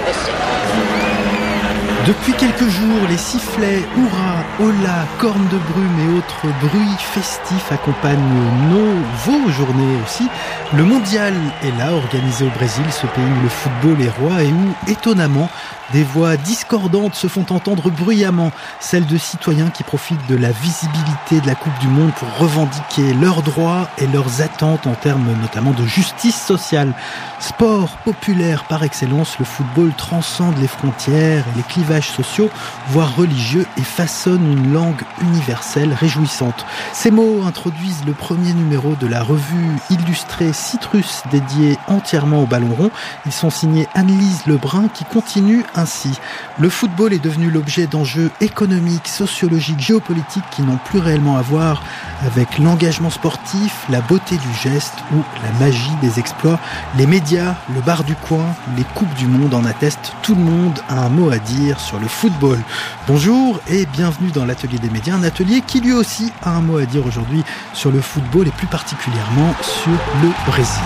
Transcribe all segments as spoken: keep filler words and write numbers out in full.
Depuis quelques jours, les sifflets, hurrah, hola, cornes de brume et autres bruits festifs accompagnent nos, vos journées aussi. Le mondial est là, organisé au Brésil, ce pays où le football est roi et où, étonnamment, des voix discordantes se font entendre bruyamment, celles de citoyens qui profitent de la visibilité de la Coupe du Monde pour revendiquer leurs droits et leurs attentes en termes notamment de justice sociale. Sport populaire par excellence, le football transcende les frontières et les clivages sociaux, voire religieux, et façonne une langue universelle réjouissante. Ces mots introduisent le premier numéro de la revue illustrée Citrus, dédiée entièrement au ballon rond. Ils sont signés Anne-Lise Lebrun qui continue ainsi. Le football est devenu l'objet d'enjeux économiques, sociologiques, géopolitiques qui n'ont plus réellement à voir avec l'engagement sportif, la beauté du geste ou la magie des exploits. Les médias, le bar du coin, les coupes du monde en attestent. Tout le monde a un mot à dire sur le football. Bonjour et bienvenue dans l'Atelier des médias, un atelier qui lui aussi a un mot à dire aujourd'hui sur le football et plus particulièrement sur le Brésil.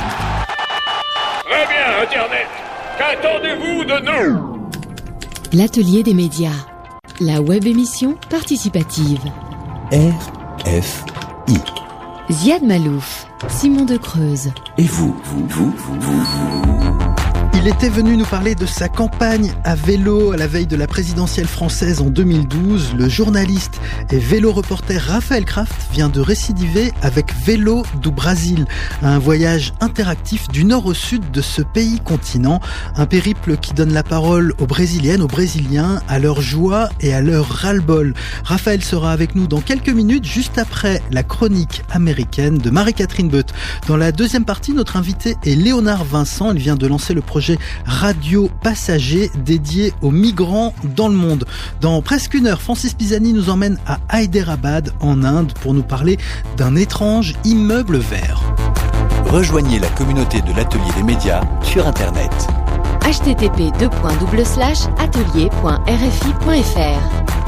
Très bien, Internet. Qu'attendez-vous de nous ? L'Atelier des médias, la web émission participative. R F I. Ziad Malouf, Simon de Creuse. Et vous, vous, vous, vous, vous, vous. Il était venu nous parler de sa campagne à vélo à la veille de la présidentielle française en deux mille douze. Le journaliste et vélo-reporter Raphaël Kraft vient de récidiver avec Vélo do Brasil, un voyage interactif du nord au sud de ce pays continent. Un périple qui donne la parole aux Brésiliennes, aux Brésiliens, à leur joie et à leur ras-le-bol. Raphaël sera avec nous dans quelques minutes, juste après la chronique américaine de Marie-Catherine Beut. Dans la deuxième partie, notre invité est Léonard Vincent. Il vient de lancer le projet Radio Passager dédié aux migrants dans le monde. Dans presque une heure, Francis Pisani nous emmène à Hyderabad en Inde pour nous parler d'un étrange immeuble vert. Rejoignez la communauté de l'Atelier des médias sur Internet. h t t p deux points double slash atelier point r f i point f r.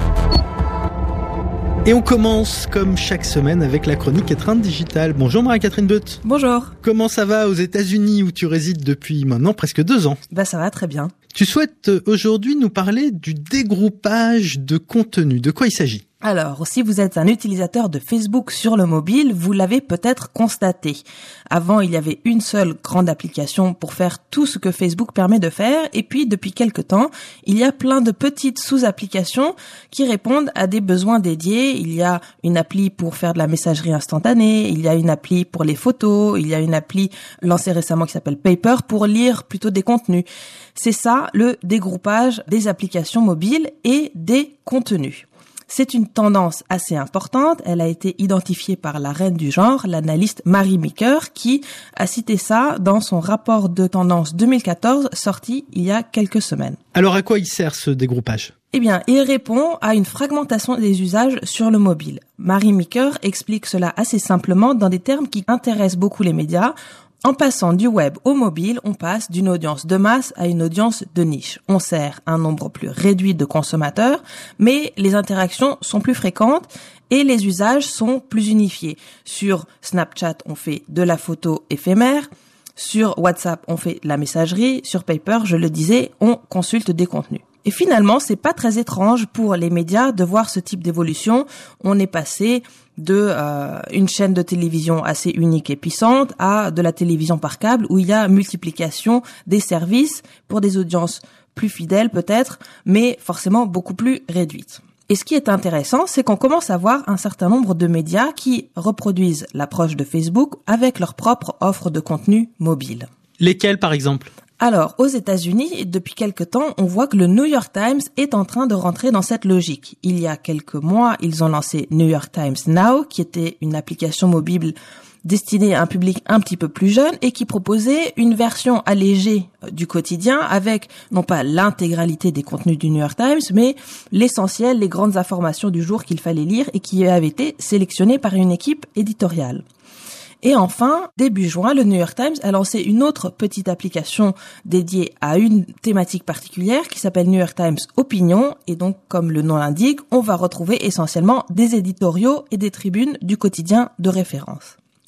Et on commence, comme chaque semaine, avec la chronique Étreinte Digitale. Bonjour Marie-Catherine Beut. Bonjour. Comment ça va aux États-Unis où tu résides depuis maintenant presque deux ans ? Bah ça va très bien. Tu souhaites aujourd'hui nous parler du dégroupage de contenu. De quoi il s'agit ? Alors, si vous êtes un utilisateur de Facebook sur le mobile, vous l'avez peut-être constaté. Avant, il y avait une seule grande application pour faire tout ce que Facebook permet de faire. Et puis, depuis quelque temps, il y a plein de petites sous-applications qui répondent à des besoins dédiés. Il y a une appli pour faire de la messagerie instantanée. Il y a une appli pour les photos. Il y a une appli lancée récemment qui s'appelle Paper pour lire plutôt des contenus. C'est ça, le dégroupage des applications mobiles et des contenus. C'est une tendance assez importante. Elle a été identifiée par la reine du genre, l'analyste Mary Meeker, qui a cité ça dans son rapport de tendance deux mille quatorze, sorti il y a quelques semaines. Alors à quoi il sert ce dégroupage ? Eh bien, il répond à une fragmentation des usages sur le mobile. Mary Meeker explique cela assez simplement dans des termes qui intéressent beaucoup les médias. En passant du web au mobile, on passe d'une audience de masse à une audience de niche. On sert un nombre plus réduit de consommateurs, mais les interactions sont plus fréquentes et les usages sont plus unifiés. Sur Snapchat, on fait de la photo éphémère. Sur WhatsApp, on fait de la messagerie. Sur Paper, je le disais, on consulte des contenus. Et finalement, c'est pas très étrange pour les médias de voir ce type d'évolution. On est passé de euh, une chaîne de télévision assez unique et puissante à de la télévision par câble où il y a multiplication des services pour des audiences plus fidèles peut-être, mais forcément beaucoup plus réduites. Et ce qui est intéressant, c'est qu'on commence à voir un certain nombre de médias qui reproduisent l'approche de Facebook avec leur propre offre de contenu mobile. Lesquels par exemple ? Alors, aux États-Unis, depuis quelque temps, on voit que le New York Times est en train de rentrer dans cette logique. Il y a quelques mois, ils ont lancé New York Times Now, qui était une application mobile destinée à un public un petit peu plus jeune et qui proposait une version allégée du quotidien avec non pas l'intégralité des contenus du New York Times, mais l'essentiel, les grandes informations du jour qu'il fallait lire et qui avaient été sélectionnées par une équipe éditoriale. Et enfin, début juin, le New York Times a lancé une autre petite application dédiée à une thématique particulière qui s'appelle New York Times Opinion. Et donc, comme le nom l'indique, on va retrouver essentiellement des éditoriaux et des tribunes du quotidien de référence.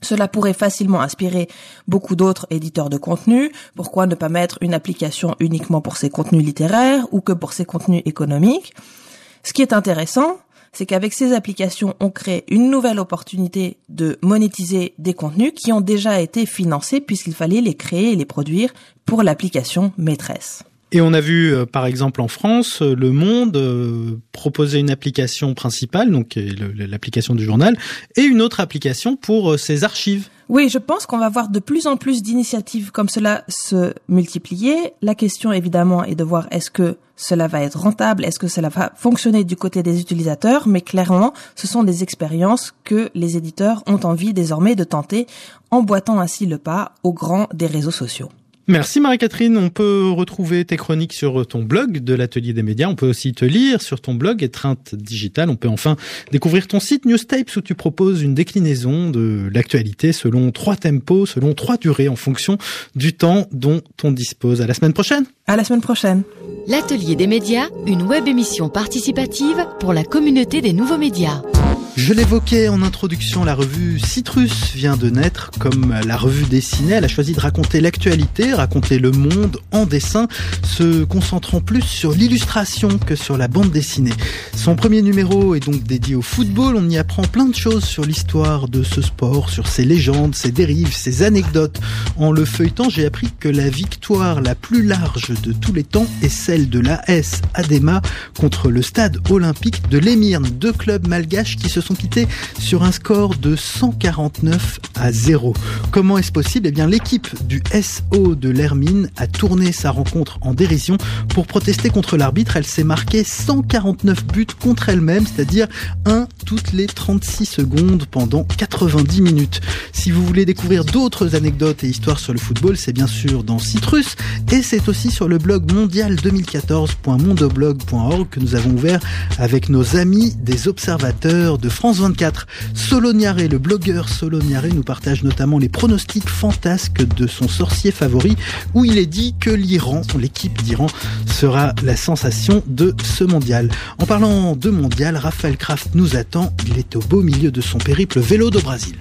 Cela pourrait facilement inspirer beaucoup d'autres éditeurs de contenu. Pourquoi ne pas mettre une application uniquement pour ses contenus littéraires ou que pour ses contenus économiques? Ce qui est intéressant, c'est qu'avec ces applications, on crée une nouvelle opportunité de monétiser des contenus qui ont déjà été financés puisqu'il fallait les créer et les produire pour l'application maîtresse. Et on a vu, euh, par exemple, en France, Le Monde euh, proposer une application principale, donc euh, le, l'application du journal, et une autre application pour euh, ses archives. Oui, je pense qu'on va voir de plus en plus d'initiatives comme cela se multiplier. La question, évidemment, est de voir est-ce que cela va être rentable, est-ce que cela va fonctionner du côté des utilisateurs, mais clairement, ce sont des expériences que les éditeurs ont envie désormais de tenter, emboîtant ainsi le pas au grand des réseaux sociaux. Merci Marie-Catherine, on peut retrouver tes chroniques sur ton blog de l'Atelier des médias, on peut aussi te lire sur ton blog Étreinte Digitale, on peut enfin découvrir ton site Newstapes où tu proposes une déclinaison de l'actualité selon trois tempos, selon trois durées en fonction du temps dont on dispose. À la semaine prochaine. À la semaine prochaine. L'Atelier des médias, une web émission participative pour la communauté des nouveaux médias. Je l'évoquais en introduction, la revue Citrus vient de naître comme la revue dessinée. Elle a choisi de raconter l'actualité, raconter le monde en dessin, se concentrant plus sur l'illustration que sur la bande dessinée. Son premier numéro est donc dédié au football. On y apprend plein de choses sur l'histoire de ce sport, sur ses légendes, ses dérives, ses anecdotes. En le feuilletant, j'ai appris que la victoire la plus large de tous les temps est celle de l'A S Adema contre le Stade Olympique de l'Émirne. Deux clubs malgaches qui se sont quittés sur un score de cent quarante-neuf à zéro. Comment est-ce possible ? Eh bien, l'équipe du S O de l'Hermine a tourné sa rencontre en dérision pour protester contre l'arbitre. Elle s'est marquée cent quarante-neuf buts contre elle-même, c'est-à-dire un toutes les trente-six secondes pendant quatre-vingt-dix minutes. Si vous voulez découvrir d'autres anecdotes et histoires sur le football, c'est bien sûr dans Citrus et c'est aussi sur le blog mondial deux mille quatorze point mondoblog point org que nous avons ouvert avec nos amis des observateurs de France vingt-quatre. Soloniaré, le blogueur Soloniaré nous partage notamment les pronostics fantasques de son sorcier favori où il est dit que l'Iran, l'équipe d'Iran, sera la sensation de ce mondial. En parlant de mondial, Raphaël Kraft nous attend. Il est au beau milieu de son périple vélo do Brasil.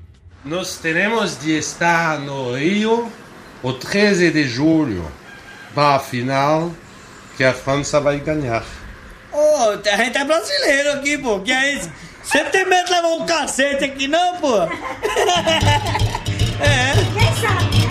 Nós teremos de estar no Rio o treze de julho para a final que a França vai ganhar. Oh, a gente é brasileiro aqui, pô. Que é isso? Você tem medo de levar um cacete aqui, não, pô? É. Quem sabe?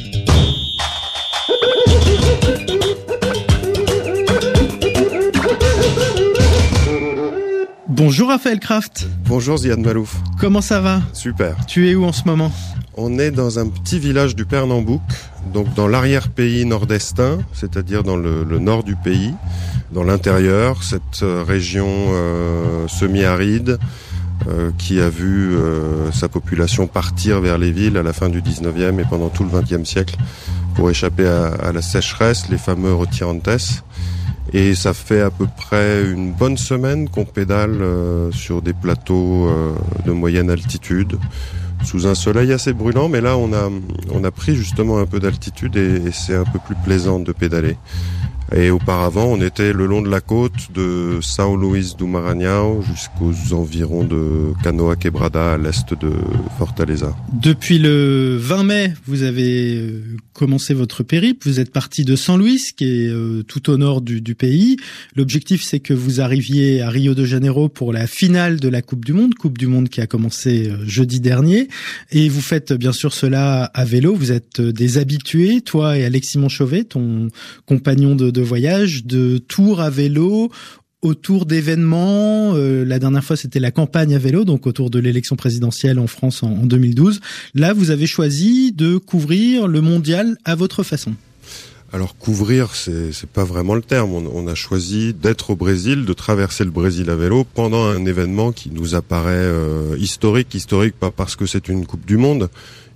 Bonjour Raphaël Kraft. Bonjour Ziad Malouf. Comment ça va ? Super. Tu es où en ce moment ? On est dans un petit village du Pernambouc, donc dans l'arrière-pays nord-estin, c'est-à-dire dans le, le nord du pays, dans l'intérieur, cette euh, région euh, semi-aride euh, qui a vu euh, sa population partir vers les villes à la fin du dix-neuvième et pendant tout le vingtième siècle pour échapper à, à la sécheresse, les fameux retirantes. Et ça fait à peu près une bonne semaine qu'on pédale euh, sur des plateaux euh, de moyenne altitude, sous un soleil assez brûlant, mais là on a on a pris justement un peu d'altitude et, et c'est un peu plus plaisant de pédaler. Et auparavant, on était le long de la côte de São Luís do Maranhão jusqu'aux environs de Canoa Quebrada à l'est de Fortaleza. Depuis le vingt mai, vous avez commencé votre périple. Vous êtes parti de São Luís, qui est euh, tout au nord du, du pays. L'objectif, c'est que vous arriviez à Rio de Janeiro pour la finale de la Coupe du Monde, Coupe du Monde qui a commencé euh, jeudi dernier. Et vous faites bien sûr cela à vélo. Vous êtes euh, des habitués, toi et Alexis Monchauvet, ton compagnon de de voyage, de tours à vélo, autour d'événements. Euh, la dernière fois, c'était la campagne à vélo, donc autour de l'élection présidentielle en France en, en deux mille douze. Là, vous avez choisi de couvrir le mondial à votre façon. Alors couvrir, c'est c'est pas vraiment le terme. On, on a choisi d'être au Brésil, de traverser le Brésil à vélo pendant un événement qui nous apparaît euh, historique. Historique pas parce que c'est une Coupe du Monde.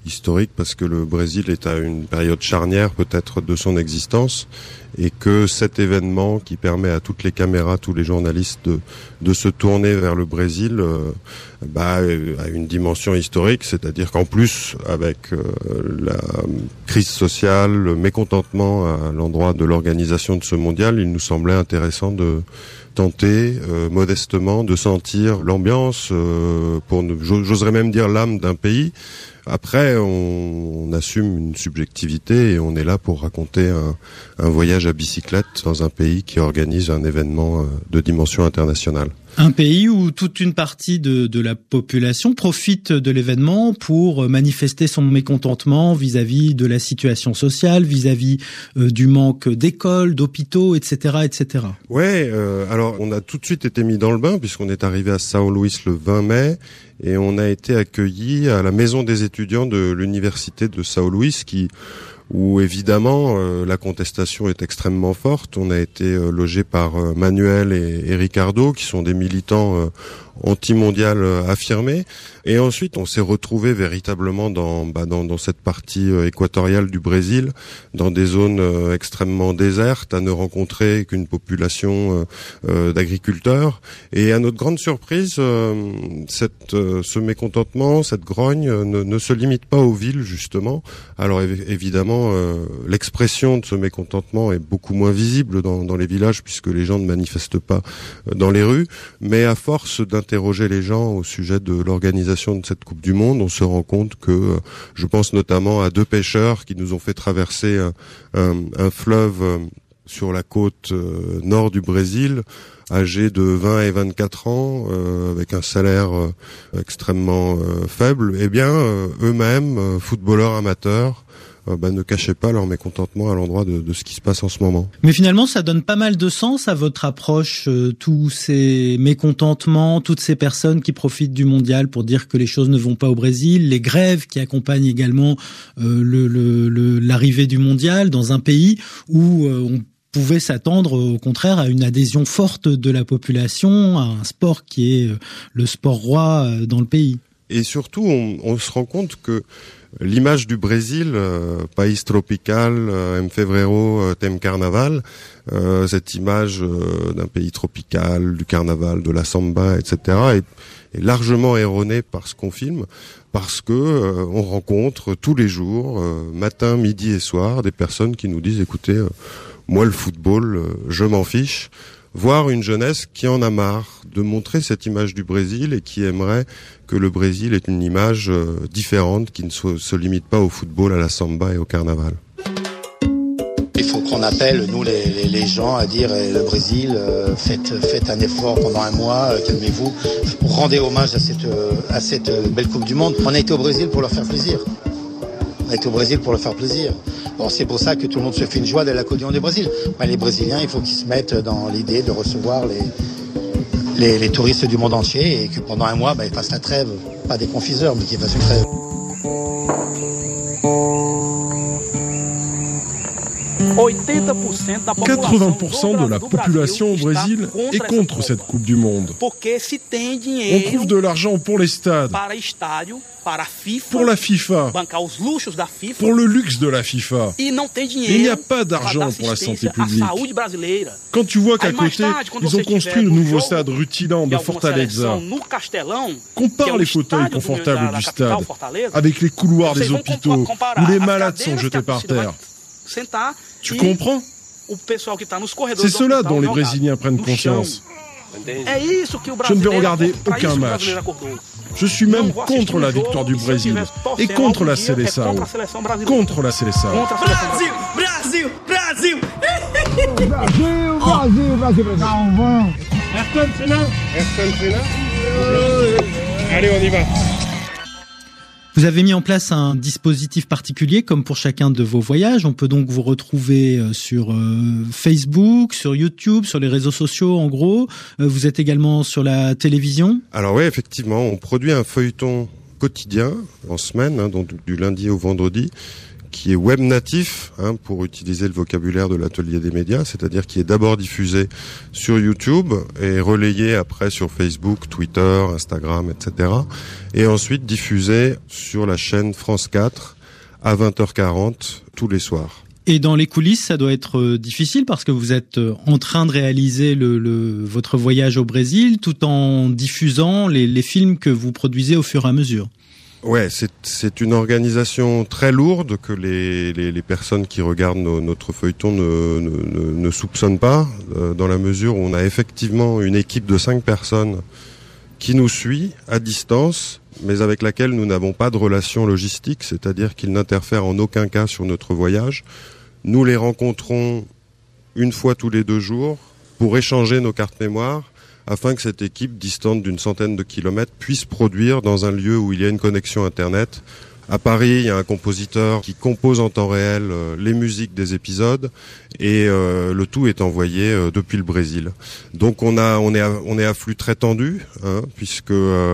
historique parce que le Brésil est à une période charnière peut-être de son existence et que cet événement qui permet à toutes les caméras, tous les journalistes de, de se tourner vers le Brésil euh, bah, a une dimension historique, c'est-à-dire qu'en plus avec euh, la crise sociale, le mécontentement à l'endroit de l'organisation de ce mondial, il nous semblait intéressant de tenter euh, modestement de sentir l'ambiance, euh, pour ne, j'oserais même dire l'âme d'un pays. Après, on, on assume une subjectivité et on est là pour raconter un, un voyage à bicyclette dans un pays qui organise un événement de dimension internationale. Un pays où toute une partie de, de la population profite de l'événement pour manifester son mécontentement vis-à-vis de la situation sociale, vis-à-vis euh, du manque d'écoles, d'hôpitaux, et cetera, et cetera. Ouais, euh, alors on a tout de suite été mis dans le bain puisqu'on est arrivé à São Luís le vingt mai et on a été accueillis à la maison des étudiants de l'université de São Luís qui où évidemment euh, la contestation est extrêmement forte. On a été euh, logé par euh, Manuel et, et Ricardo, qui sont des militants euh, anti-mondial euh, affirmés. Et ensuite, on s'est retrouvé véritablement dans, bah, dans, dans cette partie euh, équatoriale du Brésil, dans des zones euh, extrêmement désertes, à ne rencontrer qu'une population euh, euh, d'agriculteurs. Et à notre grande surprise, euh, cette, euh, ce mécontentement, cette grogne euh, ne, ne se limite pas aux villes, justement. Alors év- évidemment, Euh, l'expression de ce mécontentement est beaucoup moins visible dans, dans les villages puisque les gens ne manifestent pas euh, dans les rues, mais à force d'interroger les gens au sujet de l'organisation de cette Coupe du Monde, on se rend compte que, euh, je pense notamment à deux pêcheurs qui nous ont fait traverser un, un, un fleuve euh, sur la côte euh, nord du Brésil, âgés de vingt et vingt-quatre ans, euh, avec un salaire euh, extrêmement euh, faible, eh bien euh, eux-mêmes, euh, footballeurs amateurs, euh, bah, ne cachaient pas leur mécontentement à l'endroit de, de ce qui se passe en ce moment. Mais finalement, ça donne pas mal de sens à votre approche, euh, tous ces mécontentements, toutes ces personnes qui profitent du mondial pour dire que les choses ne vont pas au Brésil, les grèves qui accompagnent également euh, le, le, le, l'arrivée du mondial dans un pays où euh, on pouvait s'attendre au contraire à une adhésion forte de la population à un sport qui est le sport roi dans le pays. Et surtout, on, on se rend compte que l'image du Brésil, euh, pays tropical, euh, en febrero, euh, tem carnaval, euh, cette image euh, d'un pays tropical, du carnaval, de la samba, et cetera, est, est largement erronée par ce qu'on filme, parce que euh, on rencontre tous les jours, euh, matin, midi et soir, des personnes qui nous disent, écoutez, euh, moi le football, euh, je m'en fiche. Voir une jeunesse qui en a marre de montrer cette image du Brésil et qui aimerait que le Brésil ait une image euh, différente, qui ne se, se limite pas au football, à la samba et au carnaval. Il faut qu'on appelle, nous, les, les, les gens à dire eh, le Brésil, euh, faites, faites un effort pendant un mois, euh, calmez-vous, rendez hommage à cette, euh, à cette euh, belle Coupe du Monde. On a été au Brésil pour leur faire plaisir. On a été au Brésil pour leur faire plaisir. Bon, c'est pour ça que tout le monde se fait une joie de la Coupe du Monde du Brésil. Ben, les Brésiliens, il faut qu'ils se mettent dans l'idée de recevoir les, les, les touristes du monde entier et que pendant un mois, ben, ils fassent la trêve. Pas des confiseurs, mais qu'ils fassent une trêve. quatre-vingts pour cent de la population au Brésil est contre cette Coupe du Monde. On trouve de l'argent pour les stades, pour la FIFA, pour le luxe de la FIFA. Et il n'y a pas d'argent pour la santé publique. Quand tu vois qu'à côté, ils ont construit le nouveau stade rutilant de Fortaleza, compare les fauteuils confortables du stade avec les couloirs des hôpitaux où les malades sont jetés par terre. Tu comprends ? C'est cela dont les Brésiliens prennent conscience. Je ne vais regarder aucun match. Je suis même contre la victoire du Brésil et contre la Seleção. Contre la Seleção. Brasil, Brasil, Brasil. Brasil, Brasil, Brasil, Brasil. Allez, on y va. Vous avez mis en place un dispositif particulier comme pour chacun de vos voyages. On peut donc vous retrouver sur euh, Facebook, sur YouTube, sur les réseaux sociaux en gros. Euh, vous êtes également sur la télévision. Alors oui, effectivement, on produit un feuilleton quotidien en semaine, hein, donc du lundi au vendredi, qui est web natif, hein, pour utiliser le vocabulaire de l'atelier des médias, c'est-à-dire qui est d'abord diffusé sur YouTube et relayé après sur Facebook, Twitter, Instagram, et cetera. Et ensuite diffusé sur la chaîne France quatre à vingt heures quarante tous les soirs. Et dans les coulisses, ça doit être difficile parce que vous êtes en train de réaliser le, le, votre voyage au Brésil tout en diffusant les, les films que vous produisez au fur et à mesure. Ouais, c'est, c'est une organisation très lourde que les, les, les personnes qui regardent nos, notre feuilleton ne, ne, ne soupçonnent pas, euh, dans la mesure où on a effectivement une équipe de cinq personnes qui nous suit à distance, mais avec laquelle nous n'avons pas de relation logistique, c'est-à-dire qu'ils n'interfèrent en aucun cas sur notre voyage. Nous les rencontrons une fois tous les deux jours pour échanger nos cartes mémoire afin que cette équipe, distante d'une centaine de kilomètres, puisse produire dans un lieu où il y a une connexion Internet. À Paris, il y a un compositeur qui compose en temps réel euh, les musiques des épisodes et euh, le tout est envoyé euh, depuis le Brésil. Donc on a on est à, on est à flux très tendu, hein, puisque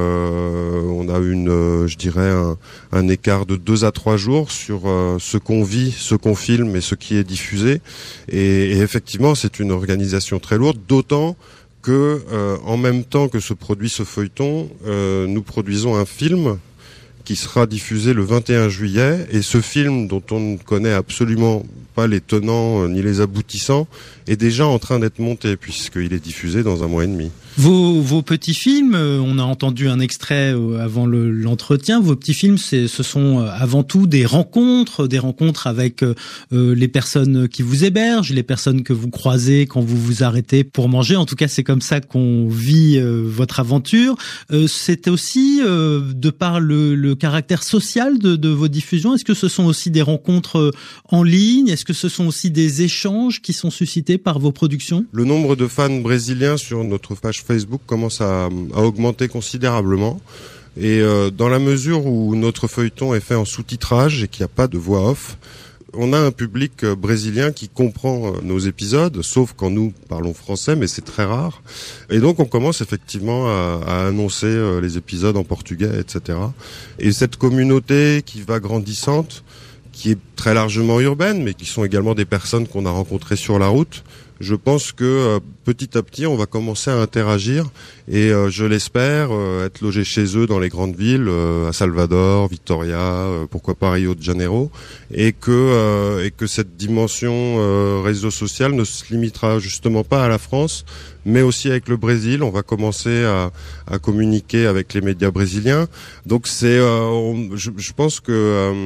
euh, on a une euh, je dirais un, un écart de deux à trois jours sur euh, ce qu'on vit, ce qu'on filme et ce qui est diffusé. Et, et effectivement, c'est une organisation très lourde, d'autant que euh, en même temps que se produit ce feuilleton, euh, nous produisons un film qui sera diffusé le vingt et un juillet, et ce film dont on ne connaît absolument pas les tenants ni les aboutissants est déjà en train d'être monté puisqu'il est diffusé dans un mois et demi. Vos, vos petits films, on a entendu un extrait avant le, l'entretien, vos petits films c'est, ce sont avant tout des rencontres, des rencontres avec euh, les personnes qui vous hébergent, les personnes que vous croisez quand vous vous arrêtez pour manger, en tout cas c'est comme ça qu'on vit euh, votre aventure. Euh, c'est aussi, euh, de par le, le caractère social de, de vos diffusions, est-ce que ce sont aussi des rencontres en ligne, est-ce que ce sont aussi des échanges qui sont suscités par vos productions ? Le nombre de fans brésiliens sur notre page Facebook commence à, à augmenter considérablement. Et euh, dans la mesure où notre feuilleton est fait en sous-titrage et qu'il n'y a pas de voix off, on a un public brésilien qui comprend nos épisodes, sauf quand nous parlons français, mais c'est très rare. Et donc on commence effectivement à, à annoncer les épisodes en portugais, et cetera. Et cette communauté qui va grandissante, qui est très largement urbaine, mais qui sont également des personnes qu'on a rencontrées sur la route, je pense que euh, petit à petit, on va commencer à interagir et euh, je l'espère euh, être logé chez eux dans les grandes villes, euh, à Salvador, Victoria, euh, pourquoi pas Rio de Janeiro, et que euh, et que cette dimension euh, réseau social ne se limitera justement pas à la France, mais aussi avec le Brésil. On va commencer à, à communiquer avec les médias brésiliens. Donc c'est, euh, on, je, je pense que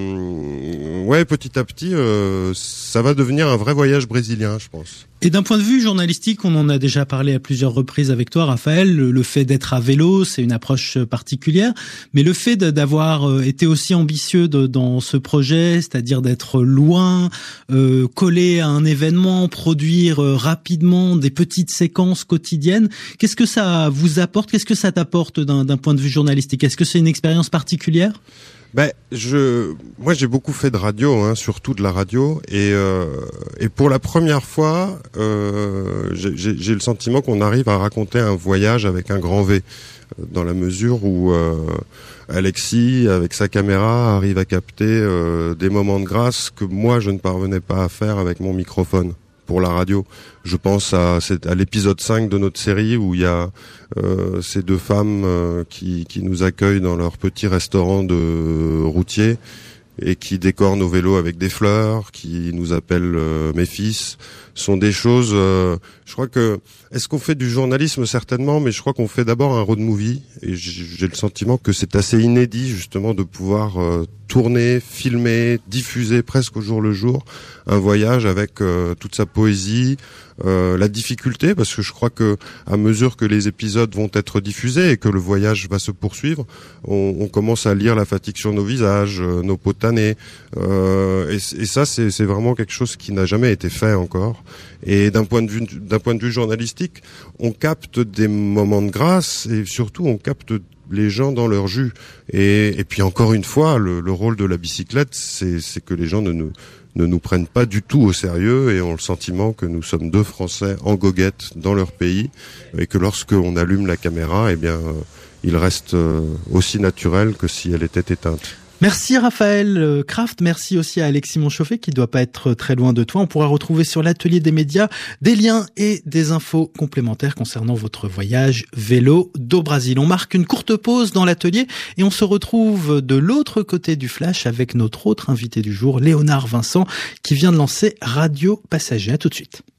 euh, ouais, petit à petit, euh, ça va devenir un vrai voyage brésilien, je pense. Et d'un point de vue journalistique, on en a déjà parlé à plusieurs reprises avec toi, Raphaël, le, le fait d'être à vélo, c'est une approche particulière, mais le fait de, d'avoir été aussi ambitieux de, dans ce projet, c'est-à-dire d'être loin, euh, collé à un événement, produire euh, rapidement des petites séquences quotidiennes, qu'est-ce que ça vous apporte, qu'est-ce que ça t'apporte d'un, d'un point de vue journalistique ? Est-ce que c'est une expérience particulière ? Ben, je, moi, j'ai beaucoup fait de radio, hein, surtout de la radio, et euh, et pour la première fois, euh, j'ai, j'ai le sentiment qu'on arrive à raconter un voyage avec un grand V, dans la mesure où euh, Alexis, avec sa caméra, arrive à capter euh, des moments de grâce que moi, je ne parvenais pas à faire avec mon microphone pour la radio. Je pense à, à l'épisode cinq de notre série où il y a euh, ces deux femmes euh, qui, qui nous accueillent dans leur petit restaurant de routier et qui décorent nos vélos avec des fleurs, qui nous appellent euh, mes fils. Sont des choses, euh, je crois que, est-ce qu'on fait du journalisme? Certainement, mais je crois qu'on fait d'abord un road movie, et j'ai le sentiment que c'est assez inédit justement de pouvoir euh, tourner, filmer, diffuser presque au jour le jour un voyage avec euh, toute sa poésie, euh, la difficulté, parce que je crois que à mesure que les épisodes vont être diffusés et que le voyage va se poursuivre, on, on commence à lire la fatigue sur nos visages, euh, nos peaux tannées, euh, et, et ça c'est, c'est vraiment quelque chose qui n'a jamais été fait encore. Et d'un point de vue d'un point de vue journalistique, on capte des moments de grâce et surtout on capte les gens dans leur jus. Et, et puis encore une fois, le, le rôle de la bicyclette, c'est, c'est que les gens ne nous ne nous prennent pas du tout au sérieux et ont le sentiment que nous sommes deux Français en goguette dans leur pays et que lorsque on allume la caméra, eh bien, euh, il reste euh, aussi naturel que si elle était éteinte. Merci Raphaël Kraft, merci aussi à Alexis Monchauffet qui doit pas être très loin de toi. On pourra retrouver sur l'atelier des médias des liens et des infos complémentaires concernant votre voyage vélo do Brasil. On marque une courte pause dans l'atelier et on se retrouve de l'autre côté du flash avec notre autre invité du jour, Léonard Vincent, qui vient de lancer Radio Passager. À tout de suite.